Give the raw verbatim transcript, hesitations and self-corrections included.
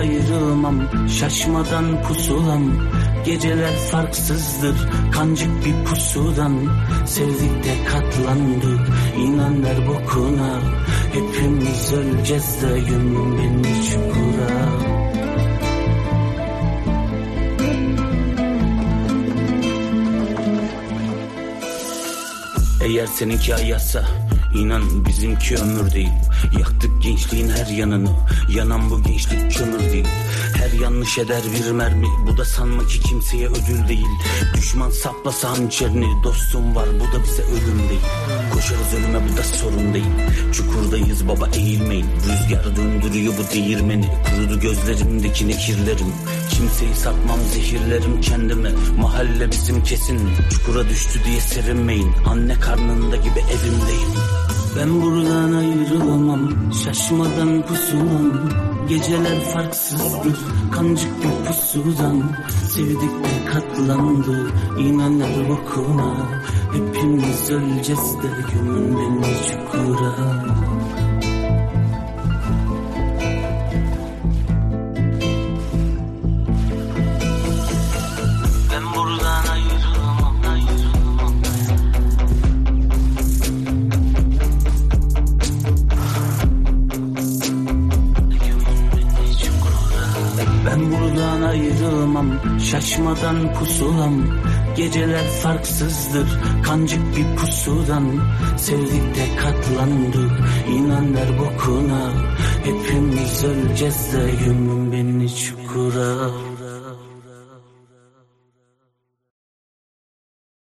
ayrılmam, şaşmadan pusulam. Geceler farksızdır, kancık bir pusudan. Sevdik de katlandık, inan ver bokuna. Hepimiz öleceğiz de gömün beni çukura. Eğer seninki ayazsa, İnan bizimki ömür değil. Yaktık gençliğin her yanını, yanan bu gençlik kömür değil. Her yanlış eder bir mermi, bu da sanma ki kimseye ödül değil. Düşman saplasa hançerini, dostum var bu da bize ölüm değil. Koşarız ölüme bu da sorun değil. Çukurdayız baba eğilmeyin, rüzgar döndürüyor bu değirmeni. Kurudu gözlerimdeki nekirlerim, kimseyi satmam zehirlerim kendime. Mahalle bizim kesin, çukura düştü diye sevinmeyin. Anne karnında gibi evimdeyim. Ben buradan ayrılamam, şaşmadan pusulam. Geceler farksızdır, kancık bir pusudan. Sevdik de katlandı, inanır bokuna. Hepimiz öleceğiz de gömün beni çukura. Ben buradan ayrılmam, şaşmadan pusulam. Geceler farksızdır, kancık bir pusudan. Sevdik de katlandık, inan ver bokuna. Hepimiz öleceğiz de gömün beni çukura.